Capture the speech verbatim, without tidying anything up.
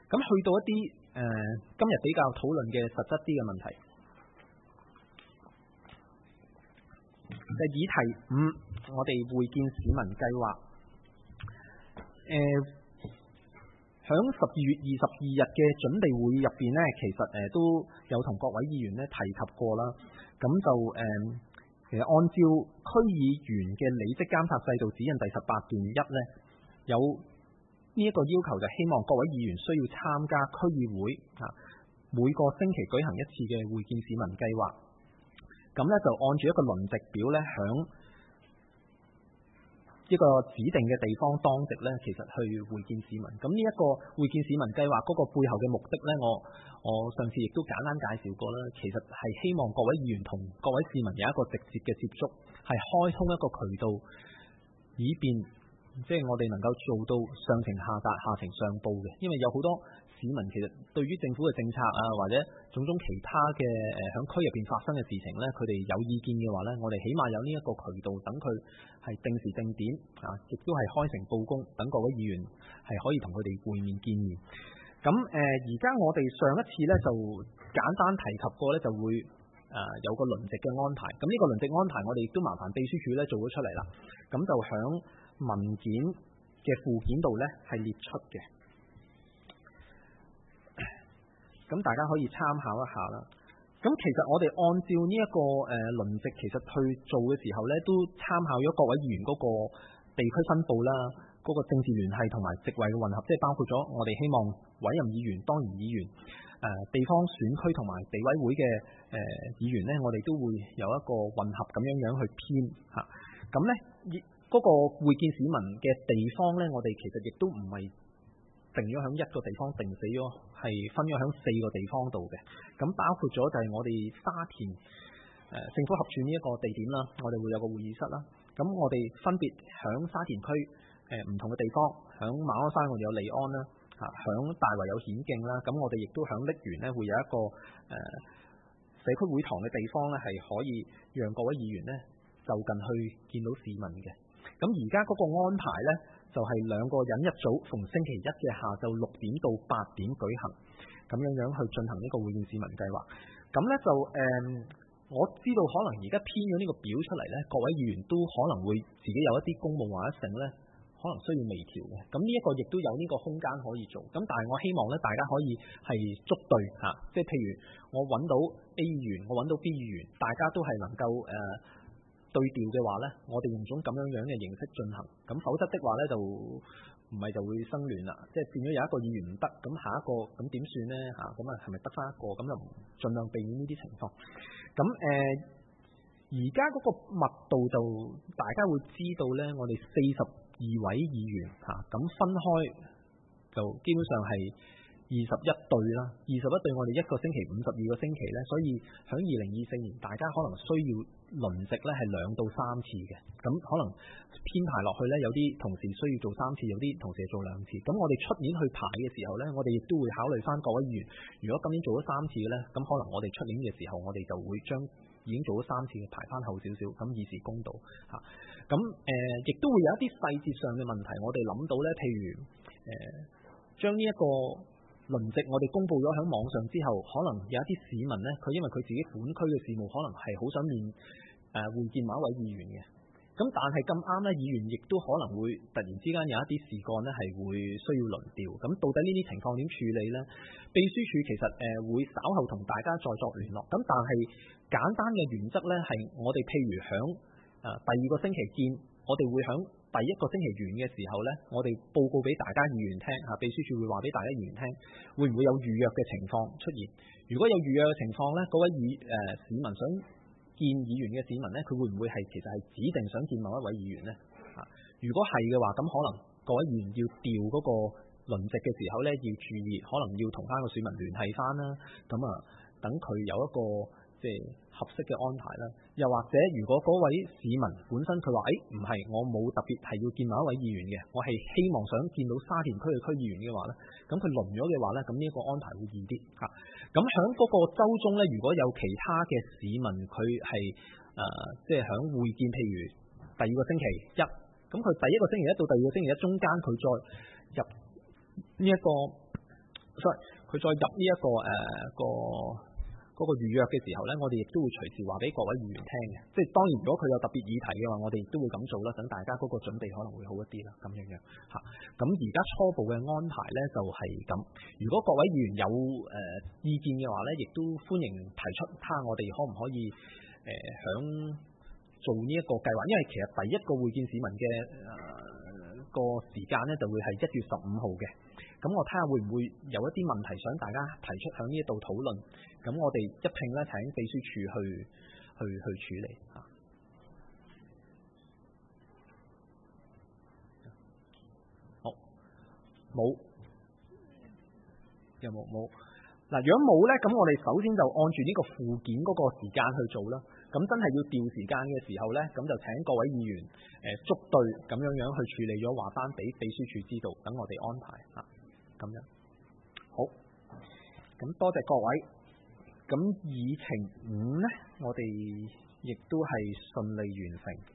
咁去到一啲誒、呃、今日比較討論嘅實質啲嘅問題，就議題五，我哋會見市民計劃。誒、呃，響十二月二十二日嘅準備會議入邊呢，其實誒、呃、都有同各位議員咧提及過啦。咁就誒、呃，其實按照區議員嘅履職監察制度指引第十八段一呢，有呢一個要求，就希望各位議員需要參加區議會啊，每個星期舉行一次嘅會見市民計劃。咁咧就按住一個輪值表咧，響一個指定嘅地方當值咧，其實去會見市民。咁呢一個會見市民計劃嗰個背後嘅目的咧，我我上次亦都簡單介紹過啦。其實係希望各位議員同各位市民有一個直接嘅接觸，係開通一個渠道，以便即係我哋能夠做到上情下達、下情上報嘅。因為有好多市民其實對於政府嘅政策啊，或者種種其他嘅誒響區入邊發生嘅事情咧，佢哋有意見嘅話咧，我哋起碼有呢一個渠道，等佢係定時定點啊，亦都係開誠佈公，等各位議員係可以同佢哋會面見面。咁誒，而家我哋上一次咧就簡單提及過咧，就會誒、呃、有個輪值嘅安排。咁呢個輪值安排，我哋亦都麻煩秘書處咧做咗出嚟啦。咁就響文件嘅附件度咧係列出嘅。咁大家可以參考一下啦。咁其實我哋按照呢、這、一個誒輪值，其實去做嘅時候咧，都參考咗各位議員嗰個地區分佈啦，嗰、那個政治聯繫同埋職位嘅混合，即係包括咗我哋希望委任議員、當然議員、誒、呃、地方選區同埋地委會嘅誒、呃、議員咧，我哋都會有一個混合咁樣樣去編嚇。咁咧，嗰、那個會見市民嘅地方咧，我哋其實亦都唔係定咗響一個地方定死咗，係分咗響四個地方度嘅。咁包括咗就係我哋沙田誒、呃、政府合署呢一個地點啦，我哋會有個會議室啦。咁我哋分別響沙田區誒唔同嘅地方，響馬鞍山我哋有利安啦，嚇響大圍有顯徑啦。咁我哋亦都響瀝源咧會有一個誒、呃、社區會堂嘅地方咧，係可以讓各位議員咧就近去見到市民嘅。咁而家嗰個安排咧，就係、是、兩個人一組，逢星期一嘅下晝六點到八點舉行，咁樣樣去進行呢個會見市民計劃。咁咧就誒、嗯，我知道可能而家編咗呢個表出嚟咧，各位議員都可能會自己有一啲公務或者剩咧，可能需要微調嘅。咁呢一個亦都有呢個空間可以做。咁但係我希望咧，大家可以係捉對嚇，即係譬如我揾到 A 議員，我揾到 B 議員，大家都係能夠誒、呃對調嘅話呢，我哋用種咁樣樣嘅形式進行，咁否則的話呢，就唔係就會生亂啦，即係變咗有一個議員唔得，咁下一個咁點算呢？嚇？咁啊係咪得返一個？咁就盡量避免呢啲情況。咁誒，而家嗰個密度就大家會知道呢，我哋四十二位議員嚇，咁、啊、分開就基本上係二十一對啦，二十一對我哋一個星期五十二個星期呢，所以喺二零二四年大家可能需要輪值咧係兩到三次嘅，咁可能編排落去咧，有啲同事需要做三次，有啲同事做兩次。咁我哋出年去排嘅時候咧，我哋亦都會考慮翻各位議員，如果今年做咗三次嘅咧，咁可能我哋出年嘅時候，我哋就會將已經做咗三次嘅排翻後少少，咁以示公道嚇。咁誒，亦、呃、都會有一啲細節上嘅問題，我哋諗到咧，譬如誒將呢一個輪值我哋公佈咗喺網上之後，可能有一啲市民呢，佢因為佢自己管區嘅事務，可能係好想面誒、呃、會見某一位議員嘅。咁但係咁啱呢，議員亦都可能會突然之間有一啲事幹呢係會需要輪調。咁到底呢啲情況點處理呢？秘書處其實誒、呃、會稍後同大家再作聯絡。咁但係簡單嘅原則呢，係我哋譬如響誒、呃、第二個星期見，我哋會響第一個星期完嘅時候呢，我哋報告俾大家議員聽嚇，秘書處會話俾大家議員聽，會唔會有預約嘅情況出現？如果有預約嘅情況呢，嗰位議誒、呃、市民想見議員嘅市民呢，佢會唔會係其實係指定想見某一位議員呢？嚇，如果係嘅話，咁可能各位議員要調嗰個輪值嘅時候呢，要注意，可能要同翻個市民聯繫翻啦。咁啊，等佢有一個即係合適嘅安排啦。又或者如果嗰位市民本身佢話誒唔係，我冇特別係要見某一位議員嘅，我係希望想見到沙田區嘅區議員嘅話咧，咁佢輪咗嘅話咧，咁呢一個安排會易啲嚇。咁喺嗰個週中咧，如果有其他嘅市民佢係誒即係喺會見，譬如第二個星期一，咁佢第一個星期一到第二個星期一中間佢再入呢一個輪所以佢再入呢、這、一個誒、呃、個嗰、那個預約嘅時候咧，我哋亦都會隨時話俾各位議員聽嘅。即係當然，如果佢有特別議題嘅話，我哋亦都會咁做啦。等大家嗰個準備可能會好一啲啦，咁樣樣嚇。咁而家初步嘅安排咧就係、是、咁。如果各位議員有誒、呃、意見嘅話咧，亦都歡迎提出，睇下我哋可唔可以誒響、呃、做呢一個計劃。因為其實第一個會見市民嘅誒、呃、個時間咧就會係一月十五號嘅。咁我睇下會唔會有一啲問題想大家提出響呢一度討論，咁我哋一併咧請秘書處去去去處理嚇。好，冇，有冇冇？嗱，如果冇咧，咁我哋首先就按住呢個附件嗰個時間去做啦。咁真係要調時間嘅時候咧，咁就請各位議員誒捉對咁樣樣去處理咗，話翻俾秘書處知道，等我哋安排嚇。咁樣好，咁多謝各位。咁議程五呢，我哋亦都係順利完成。